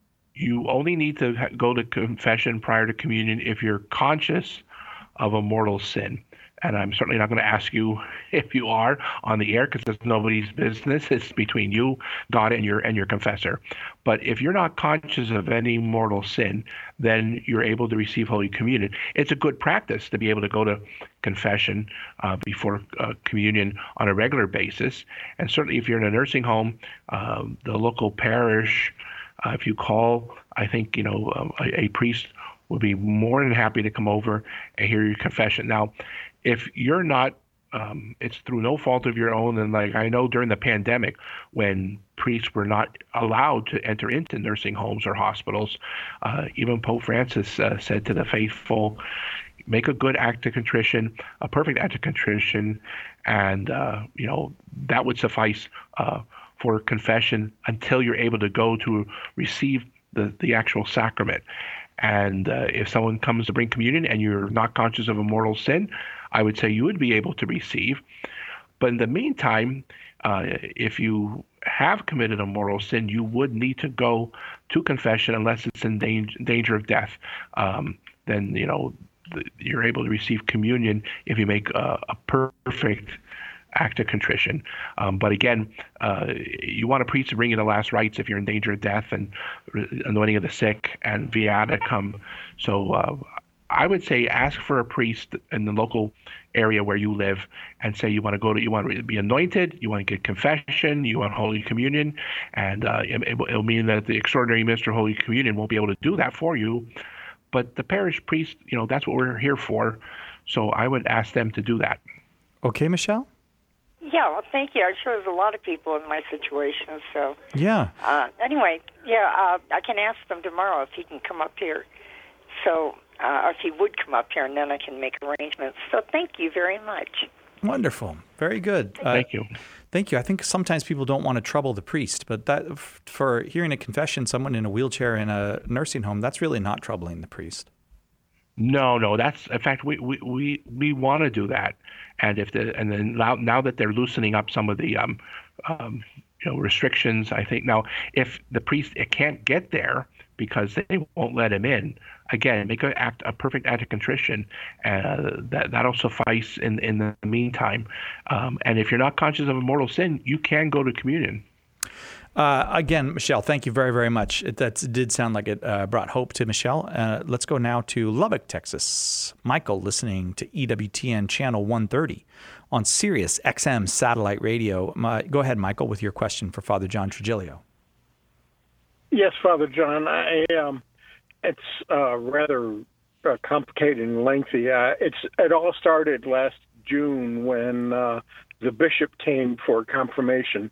you only need to ha- go to confession prior to communion if you're conscious of a mortal sin. And I'm certainly not going to ask you if you are on the air, because it's nobody's business. It's between you, God, and your and your confessor. But if you're not conscious of any mortal sin, then you're able to receive Holy Communion. It's a good practice to be able to go to confession uh, before uh, communion on a regular basis. And certainly if you're in a nursing home, uh, the local parish, uh, if you call, I think, you know, um, a, a priest would be more than happy to come over and hear your confession. Now, if you're not, um, it's through no fault of your own. And like I know during the pandemic, when priests were not allowed to enter into nursing homes or hospitals, uh, even Pope Francis uh, said to the faithful, make a good act of contrition, a perfect act of contrition, and uh, you know that would suffice uh, for confession until you're able to go to receive the, the actual sacrament. And uh, if someone comes to bring communion and you're not conscious of a mortal sin, I would say you would be able to receive. But in the meantime, uh, if you have committed a mortal sin, you would need to go to confession unless it's in danger, danger of death. Um, then, you know, th- you're able to receive communion if you make a, a perfect act of contrition. Um, but again, uh, you want a priest to bring you the last rites if you're in danger of death, and anointing of the sick and viaticum. So uh, I would say ask for a priest in the local area where you live and say you want to go to, you want to be anointed, you want to get confession, you want Holy Communion, and uh, it, it'll mean that the extraordinary minister of Holy Communion won't be able to do that for you. But the parish priest, you know, that's what we're here for. So I would ask them to do that. Okay, Michelle? Yeah, well, thank you. I'm sure there's a lot of people in my situation. So, Yeah. uh, anyway, yeah, uh, I can ask them tomorrow if he can come up here. So, uh, if he would come up here, and then I can make arrangements. So, thank you very much. Wonderful. Very good. Uh, Thank you. Thank you. I think sometimes people don't want to trouble the priest, but that f- for hearing a confession, someone in a wheelchair in a nursing home, that's really not troubling the priest. No, no, that's in fact we we we, we want to do that, and if the and then now now that they're loosening up some of the um, um you know restrictions, I think now if the priest it can't get there because they won't let him in. Again, make an act, a perfect act of contrition. Uh, that that'll suffice in in the meantime. Um, and if you're not conscious of a mortal sin, you can go to communion. Uh, again, Michelle, thank you very, very much. It, that did sound like it uh, brought hope to Michelle. Uh, let's go now to Lubbock, Texas. Michael, listening to E W T N Channel one thirty on Sirius X M Satellite Radio. My, go ahead, Michael, with your question for Father John Trigilio. Yes, Father John. I, um, it's uh, rather uh, complicated and lengthy. Uh, it's it all started last June when uh, the bishop came for confirmation,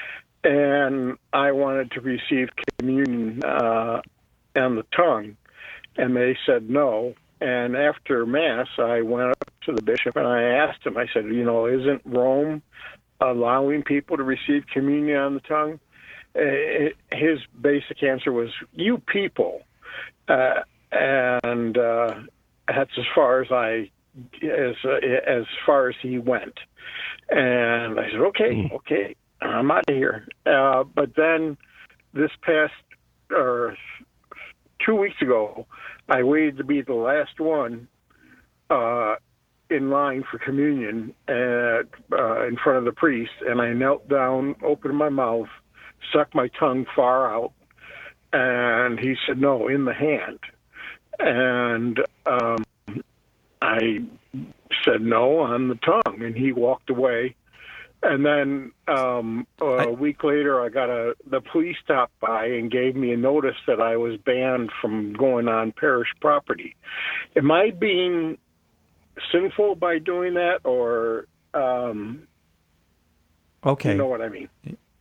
and I wanted to receive communion uh, on the tongue, and they said no. And after Mass, I went up to the bishop and I asked him, I said, you know, isn't Rome allowing people to receive communion on the tongue? Uh, his basic answer was, you people. Uh, and uh, that's as far as I, as, uh, as far as he went. And I said, okay, okay, I'm out of here. Uh, but then this past, or two weeks ago, I waited to be the last one uh, in line for communion at, uh, in front of the priest, and I knelt down, opened my mouth, sucked my tongue far out, and he said, no, in the hand. And um, I said, no, on the tongue, and he walked away. And then um, a week later, I got a the police stopped by and gave me a notice that I was banned from going on parish property. Am I being sinful by doing that, or um, okay, you know what I mean?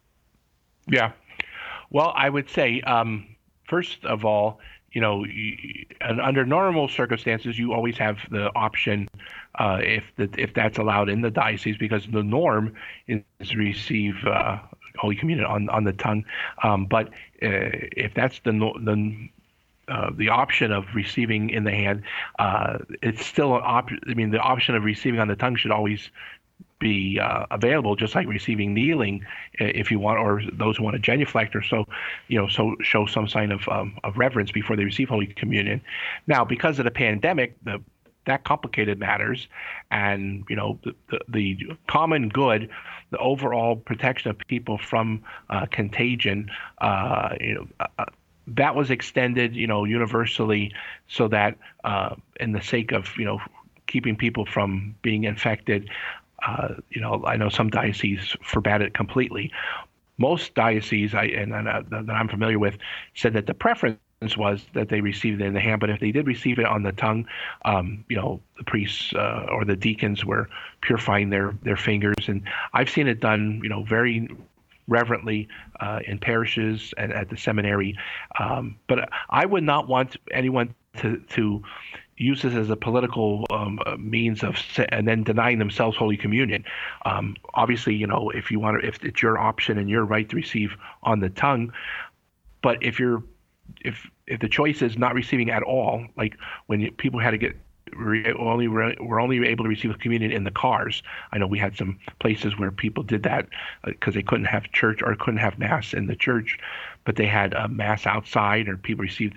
Yeah. Well, I would say, um, first of all, you know, you, under normal circumstances, you always have the option, uh, if the, if that's allowed in the diocese, because the norm is to receive uh, Holy Communion on, on the tongue. Um, but uh, if that's the the uh, the option of receiving in the hand, uh, it's still an op- I mean, the option of receiving on the tongue should always be uh, available, just like receiving kneeling, if you want, or those who want a genuflect, or so, you know, so show some sign of um, of reverence before they receive Holy Communion. Now, because of the pandemic, the that complicated matters, and you know, the, the, the common good, the overall protection of people from uh, contagion, uh, you know. Uh, that was extended, you know, universally, so that, uh, in the sake of, you know, keeping people from being infected. Uh, you know, I know some dioceses forbade it completely. Most dioceses, I, and, and uh, that I'm familiar with, said that the preference was that they received it in the hand, but if they did receive it on the tongue, um, you know, the priests uh, or the deacons were purifying their, their fingers. And I've seen it done, you know, very reverently uh, in parishes and at the seminary. Um, but I would not want anyone to to use this as a political um, means of, and then denying themselves Holy Communion. Um, obviously, you know, if you want to, if it's your option and your right to receive on the tongue, but if you're, if if the choice is not receiving at all, like when you, people had to get re, only were only able to receive communion in the cars. I know we had some places where people did that because uh, they couldn't have church or couldn't have mass in the church, but they had a mass outside, or people received.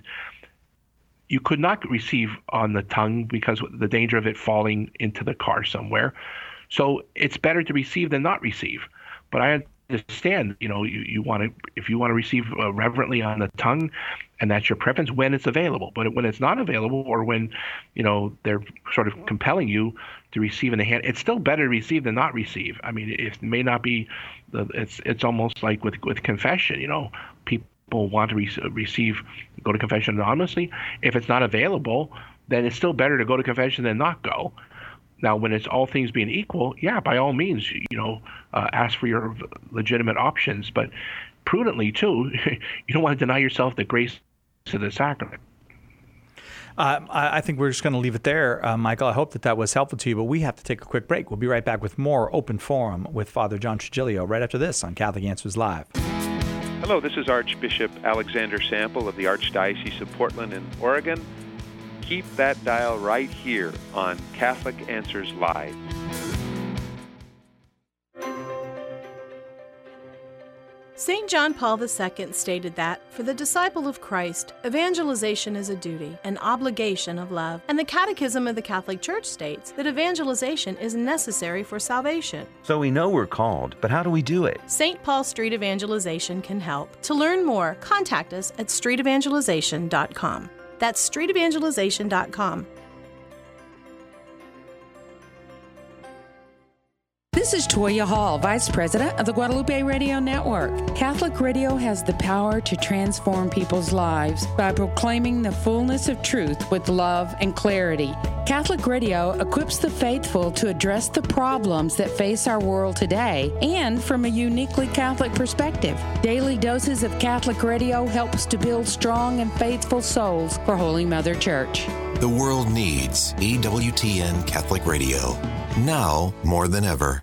You could not receive on the tongue because of the danger of it falling into the car somewhere. So it's better to receive than not receive. But I understand, you know, you, you want to, if you want to receive uh, reverently on the tongue, and that's your preference when it's available. But when it's not available, or when, you know, they're sort of compelling you to receive in the hand, it's still better to receive than not receive. I mean, it may not be, the, it's it's almost like with, with confession, you know, people want to re- receive, go to confession anonymously. If it's not available, then it's still better to go to confession than not go. Now, when it's all things being equal, yeah, by all means, you know, uh, ask for your legitimate options, but prudently too. You don't want to deny yourself the grace of the sacrament. Uh, I think we're just going to leave it there, uh, Michael. I hope that that was helpful to you, but we have to take a quick break. We'll be right back with more Open Forum with Father John Trigilio right after this on Catholic Answers Live. Hello, this is Archbishop Alexander Sample of the Archdiocese of Portland in Oregon. Keep that dial right here on Catholic Answers Live. Saint John Paul the Second stated that, for the disciple of Christ, evangelization is a duty, an obligation of love, and the Catechism of the Catholic Church states that evangelization is necessary for salvation. So we know we're called, but how do we do it? Saint Paul Street Evangelization can help. To learn more, contact us at street evangelization dot com. That's street evangelization dot com. This is Toya Hall, Vice President of the Guadalupe Radio Network. Catholic Radio has the power to transform people's lives by proclaiming the fullness of truth with love and clarity. Catholic Radio equips the faithful to address the problems that face our world today and from a uniquely Catholic perspective. Daily doses of Catholic Radio helps to build strong and faithful souls for Holy Mother Church. The world needs E W T N Catholic Radio, now more than ever.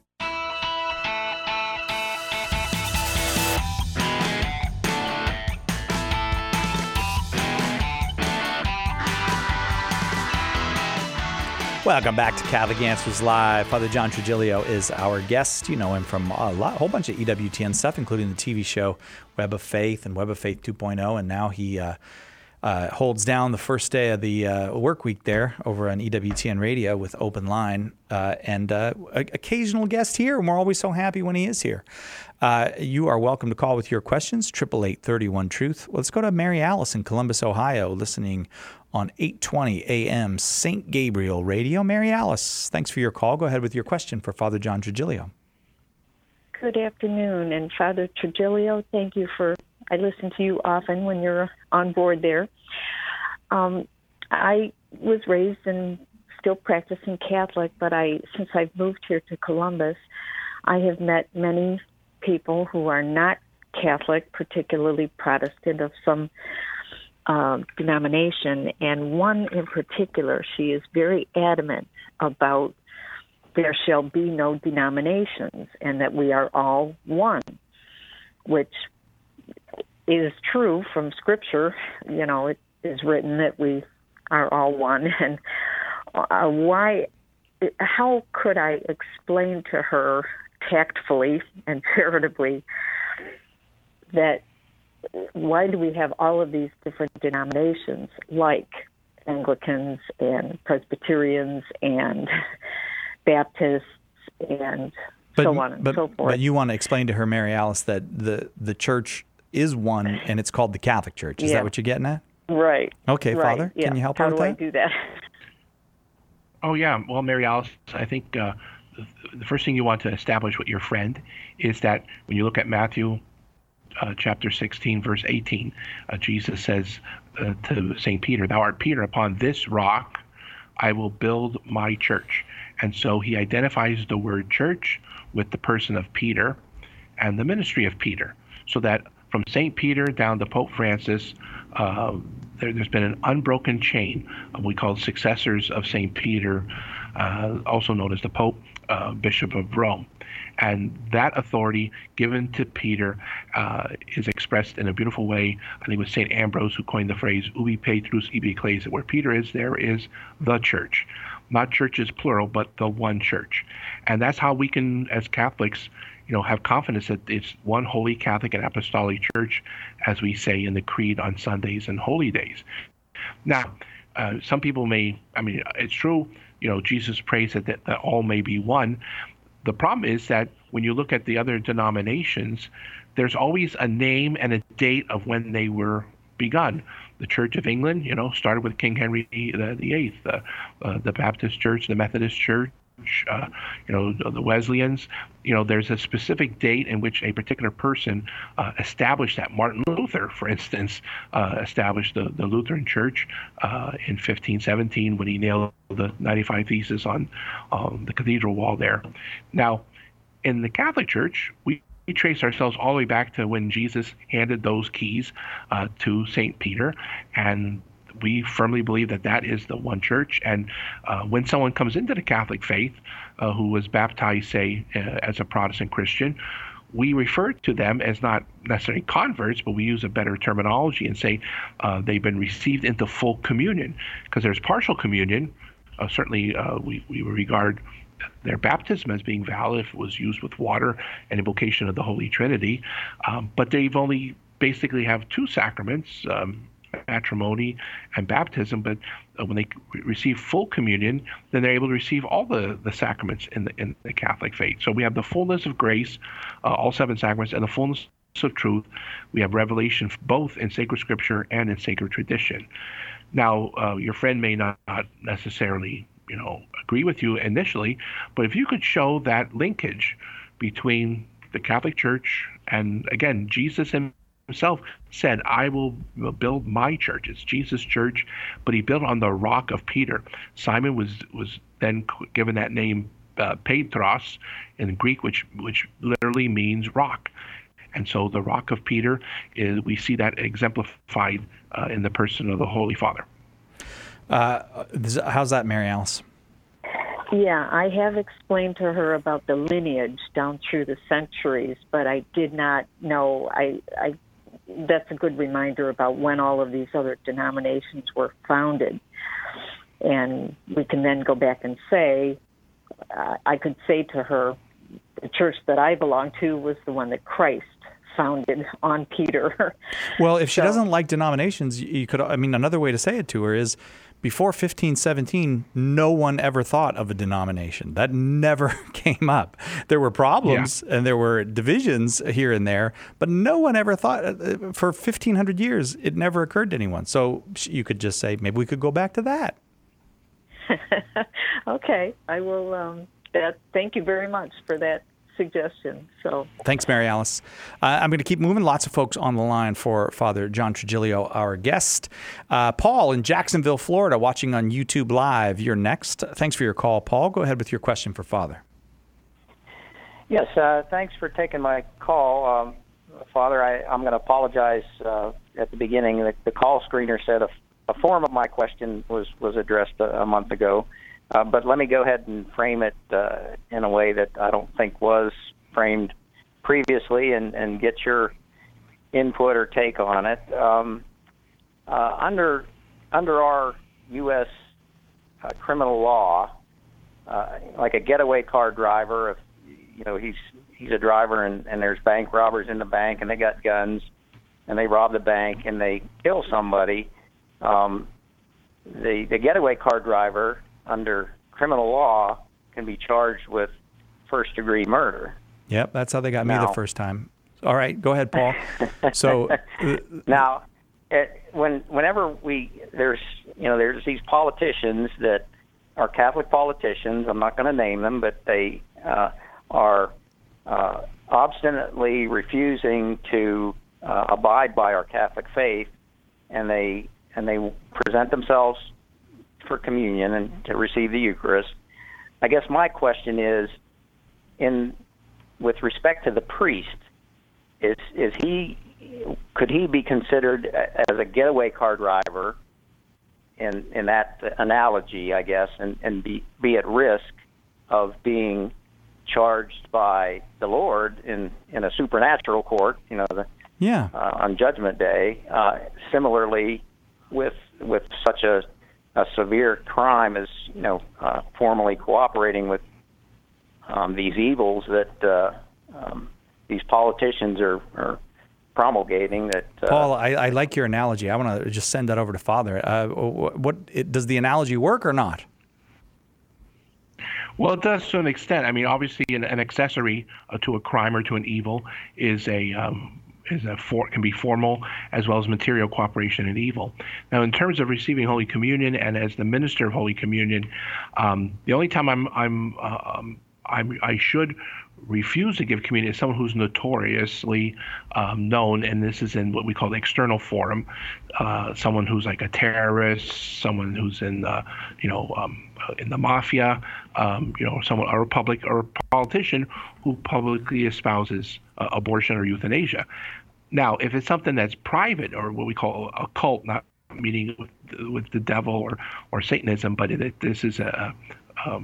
Welcome back to Catholic Answers Live. Father John Trigilio is our guest. You know him from a lot, whole bunch of E W T N stuff, including the T V show Web of Faith and Web of Faith two point oh, and now he uh, uh, holds down the first day of the uh, work week there over on E W T N Radio with Open Line, uh, and uh, occasional guest here, and we're always so happy when he is here. Uh, you are welcome to call with your questions, eight eight eight, three one, truth. Let's go to Mary Alice in Columbus, Ohio, listening on eight twenty A M Saint Gabriel Radio. Mary Alice, thanks for your call. Go ahead with your question for Father John Trigilio. Good afternoon, and Father Trigilio, thank you for, I listen to you often when you're on board there. Um, I was raised and still practicing Catholic, but I, since I've moved here to Columbus, I have met many people who are not Catholic, particularly Protestant of some Uh, denomination, and one in particular, she is very adamant about there shall be no denominations and that we are all one, which is true from Scripture. You know, it is written that we are all one, and uh, why, how could I explain to her tactfully and charitably that why do we have all of these different denominations like Anglicans and Presbyterians and Baptists and but, so on and but, so forth? But you want to explain to her, Mary Alice, that the, the church is one and it's called the Catholic Church. Is yeah. that what you're getting at? Right. Okay, right. Father, yeah. can you help How her with do that? I do that? Oh, yeah. Well, Mary Alice, I think uh, the first thing you want to establish with your friend is that when you look at Matthew Uh, chapter sixteen, verse eighteen, uh, Jesus says uh, to Saint Peter, "Thou art Peter, upon this rock I will build my church." And so he identifies the word church with the person of Peter and the ministry of Peter, so that from Saint Peter down to Pope Francis, uh, there, there's been an unbroken chain of what we call successors of Saint Peter, uh, also known as the Pope, uh, Bishop of Rome. And that authority given to Peter uh, is expressed in a beautiful way. I think it was Saint Ambrose who coined the phrase, ubi Petrus ibi ecclesia. Where Peter is, there is the church. Not churches plural, but the one church. And that's how we can, as Catholics, you know, have confidence that it's one holy Catholic and apostolic church, as we say in the creed on Sundays and holy days. Now, uh, some people may, I mean, it's true, you know, Jesus prays that, that, that all may be one. The problem is that when you look at the other denominations, there's always a name and a date of when they were begun. The Church of England, you know, started with King Henry the, the Eighth. The, uh, the Baptist Church, the Methodist Church, uh, you know, the Wesleyans. You know, there's a specific date in which a particular person uh, established that. Martin Luther, for instance, uh, established the, the Lutheran Church uh, in fifteen seventeen when he nailed the ninety-five Theses on um, the cathedral wall there. Now, in the Catholic Church, we We trace ourselves all the way back to when Jesus handed those keys uh, to Saint Peter, and we firmly believe that that is the one church. And uh, when someone comes into the Catholic faith uh, who was baptized, say, uh, as a Protestant Christian, we refer to them as not necessarily converts, but we use a better terminology and say uh, they've been received into full communion, because there's partial communion. Uh, certainly, uh, we, we regard their baptism as being valid if it was used with water and invocation of the Holy Trinity. Um, but they've only basically have two sacraments, um, matrimony and baptism. But uh, when they re- receive full communion, then they're able to receive all the, the sacraments in the, in the Catholic faith. So we have the fullness of grace, uh, all seven sacraments, and the fullness of truth. We have revelation both in sacred scripture and in sacred tradition. Now, uh, your friend may not, not necessarily, you know, agree with you initially, but if you could show that linkage between the Catholic Church and, again, Jesus himself said, I will build my church. It's Jesus' church, but he built on the rock of Peter. Simon was was then given that name, uh, Petros, in Greek, which which literally means rock. And so the rock of Peter, is we see that exemplified uh, in the person of the Holy Father. Uh, how's that, Mary Alice? Yeah, I have explained to her about the lineage down through the centuries, but I did not know. I, I that's a good reminder about when all of these other denominations were founded. And we can then go back and say, uh, I could say to her, the church that I belong to was the one that Christ founded on Peter. Well, if she So- doesn't like denominations, you could, I mean, another way to say it to her is, before fifteen seventeen, no one ever thought of a denomination. That never came up. There were problems and there were divisions here and there, but no one ever thought, uh, for fifteen hundred years, it never occurred to anyone. So you could just say, maybe we could go back to that. Okay, I will. Um, that. Thank you very much for that suggestion. So Thanks, Mary Alice. Uh, I'm going to keep moving. Lots of folks on the line for Father John Trigilio, our guest. Uh, Paul in Jacksonville, Florida, watching on YouTube Live. You're next. Thanks for your call, Paul. Go ahead with your question for Father. Yes, uh, thanks for taking my call. Um, Father, I, I'm going to apologize uh, at the beginning. The, the call screener said a, a form of my question was, was addressed a, a month ago. Uh, but let me go ahead and frame it uh, in a way that I don't think was framed previously and, and get your input or take on it. Um, uh, under under our U S uh, criminal law, uh, like a getaway car driver, if you know he's he's a driver and, and there's bank robbers in the bank and they got guns and they rob the bank and they kill somebody, um, the the getaway car driver under criminal law can be charged with first-degree murder. Yep, that's how they got me Now- the first time. All right, go ahead, Paul. So uh, now, it, when whenever we there's you know there's these politicians that are Catholic politicians. I'm not going to name them, but they uh, are uh, obstinately refusing to uh, abide by our Catholic faith, and they and they present themselves for communion and to receive the Eucharist. I guess my question is, in with respect to the priest, is is he could he be considered as a getaway car driver in in that analogy, I guess, and, and be be at risk of being charged by the Lord in, in a supernatural court, you know, the, yeah, uh, on Judgment Day. Uh, similarly, with with such a a severe crime as, you know, uh, formally cooperating with um, these evils that uh, um, these politicians are, are promulgating. That uh, Paul, I, I like your analogy. I want to just send that over to Father. Uh, what it, does the analogy work or not? Well, it does to an extent. I mean, obviously, an, an accessory uh, to a crime or to an evil is a um, is a for, can be formal as well as material cooperation in evil. Now, in terms of receiving Holy Communion and as the minister of Holy Communion, um, the only time I'm I'm, uh, um, I'm I should refuse to give communion is someone who's notoriously um, known, and this is in what we call the external forum, uh, someone who's like a terrorist, someone who's in the, you know, um, in the mafia, um, you know, someone, a republic or a politician who publicly espouses uh, abortion or euthanasia. Now, if it's something that's private or what we call a cult, not meaning with, with the devil or, or Satanism, but it, this is a um,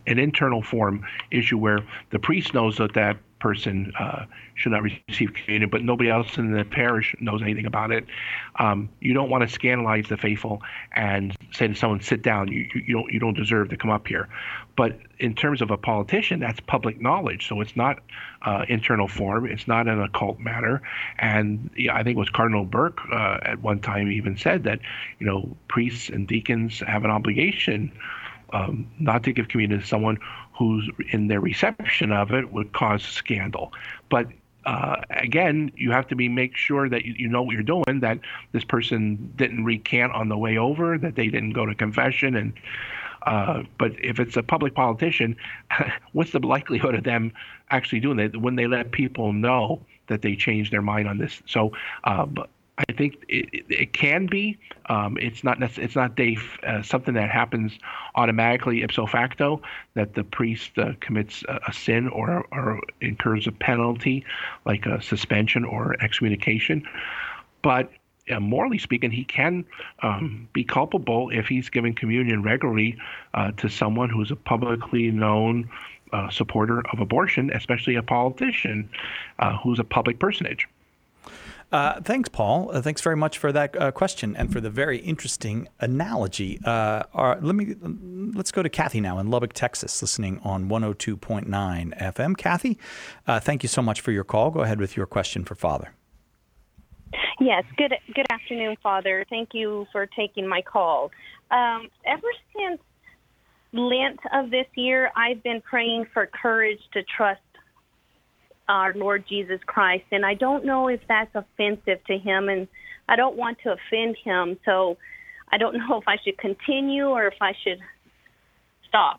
an internal form issue where the priest knows that that person uh, should not receive communion, but nobody else in the parish knows anything about it. Um, you don't want to scandalize the faithful and say to someone, "Sit down. You, you don't you don't deserve to come up here." But in terms of a politician, that's public knowledge, so it's not uh, internal form. It's not an occult matter. And yeah, I think it was Cardinal Burke uh, at one time even said that, you know, priests and deacons have an obligation um, not to give communion to someone who's in their reception of it would cause scandal. But uh, again, you have to be make sure that you, you know what you're doing, that this person didn't recant on the way over, that they didn't go to confession. And uh, but if it's a public politician, what's the likelihood of them actually doing that when they let people know that they changed their mind on this? So um, I think it, it can be. Um, it's not. It's not Dave. Uh, something that happens automatically ipso facto, that the priest uh, commits a, a sin or or incurs a penalty, like a suspension or excommunication. But uh, morally speaking, he can um, be culpable if he's giving communion regularly uh, to someone who's a publicly known uh, supporter of abortion, especially a politician uh, who's a public personage. Uh, thanks, Paul. Uh, thanks very much for that uh, question and for the very interesting analogy. Uh, our, let me let's go to Kathy now in Lubbock, Texas, listening on one oh two point nine F M. Kathy, uh, thank you so much for your call. Go ahead with your question for Father. Yes. Good. Good afternoon, Father. Thank you for taking my call. Um, ever since Lent of this year, I've been praying for courage to trust our Lord Jesus Christ, and I don't know if that's offensive to him, and I don't want to offend him, so I don't know if I should continue or if I should stop.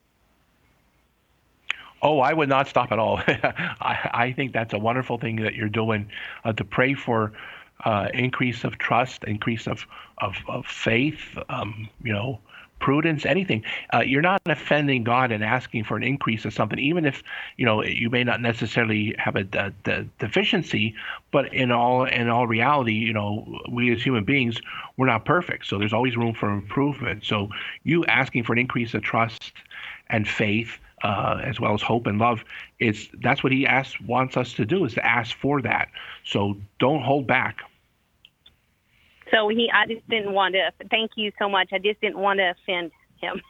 Oh, I would not stop at all. I, I think that's a wonderful thing that you're doing, uh, to pray for uh, increase of trust, increase of of, of faith, um, you know, prudence, anything. Uh, you're not offending God and asking for an increase of something, even if, you know, you may not necessarily have a, a, a deficiency, but in all in all reality, you know, we as human beings, we're not perfect. So there's always room for improvement. So you asking for an increase of trust and faith, uh, as well as hope and love, is that's what he asks, wants us to do, is to ask for that. So don't hold back. So he, I just didn't want to, thank you so much. I just didn't want to offend him.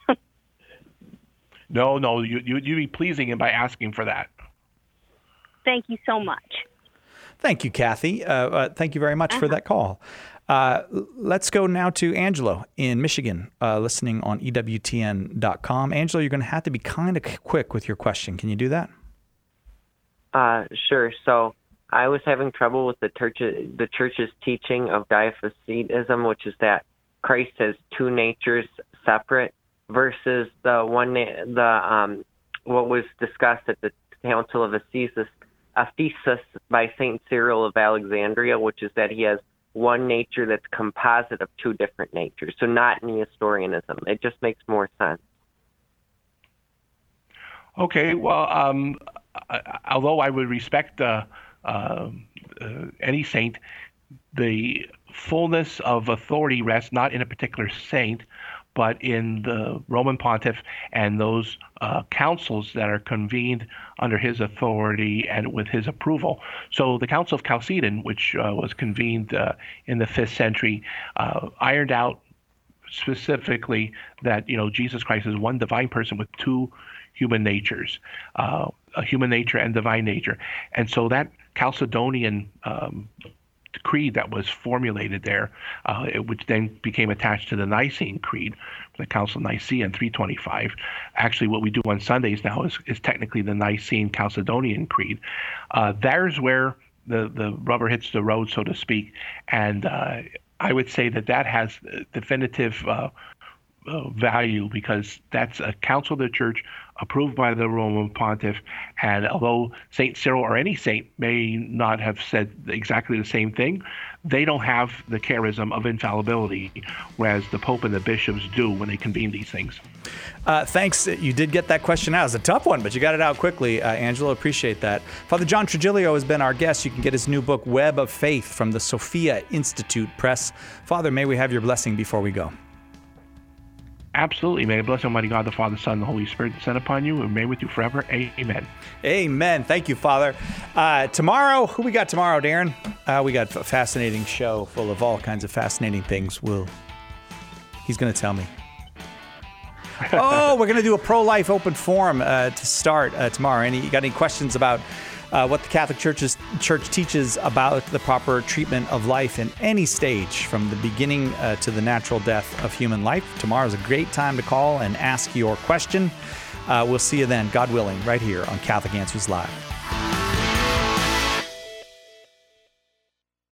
no, no, you, you, you'd be pleasing him by asking for that. Thank you so much. Thank you, Kathy. Uh, uh, thank you very much uh-huh. for that call. Uh, let's go now to Angelo in Michigan, uh, listening on E W T N dot com. Angelo, you're going to have to be kind of quick with your question. Can you do that? Uh, sure. So I was having trouble with the church, the church's teaching of Diophysitism, which is that Christ has two natures separate, versus the one, the um, what was discussed at the Council of Ephesus, Ephesus by Saint Cyril of Alexandria, which is that he has one nature that's composite of two different natures. So not Nestorianism. It just makes more sense. Okay. Well, um, although I would respect uh, uh, uh, any saint, the fullness of authority rests not in a particular saint, but in the Roman pontiff and those uh, councils that are convened under his authority and with his approval. So the Council of Chalcedon, which uh, was convened uh, in the fifth century, uh, ironed out specifically that, you know, Jesus Christ is one divine person with two human natures, uh, a human nature and divine nature. And so that Chalcedonian um, creed that was formulated there, uh, it, which then became attached to the Nicene Creed, the Council of Nicaea in three twenty-five. Actually, what we do on Sundays now is, is technically the Nicene Chalcedonian Creed. Uh, there's where the, the rubber hits the road, so to speak. And uh, I would say that that has definitive uh, uh, value, because that's a council of the church approved by the Roman pontiff. And although Saint Cyril or any saint may not have said exactly the same thing, they don't have the charism of infallibility, whereas the Pope and the bishops do when they convene these things. Uh, thanks. You did get that question out. It's a tough one, but you got it out quickly, uh, Angelo. Appreciate that. Father John Trigilio has been our guest. You can get his new book, Web of Faith, from the Sophia Institute Press. Father, may we have your blessing before we go. Absolutely. May the blessing of Almighty God, the Father, Son, and the Holy Spirit descend upon you and remain with you forever. Amen. Amen. Thank you, Father. Uh, tomorrow, who we got tomorrow, Darren? Uh, we got a fascinating show full of all kinds of fascinating things. We'll, he's going to tell me. Oh, we're going to do a pro-life open forum uh, to start uh, tomorrow. Any, you got any questions about uh, what the Catholic Church's, Church teaches about the proper treatment of life in any stage, from the beginning uh, to the natural death of human life? Tomorrow's a great time to call and ask your question. Uh, we'll see you then, God willing, right here on Catholic Answers Live.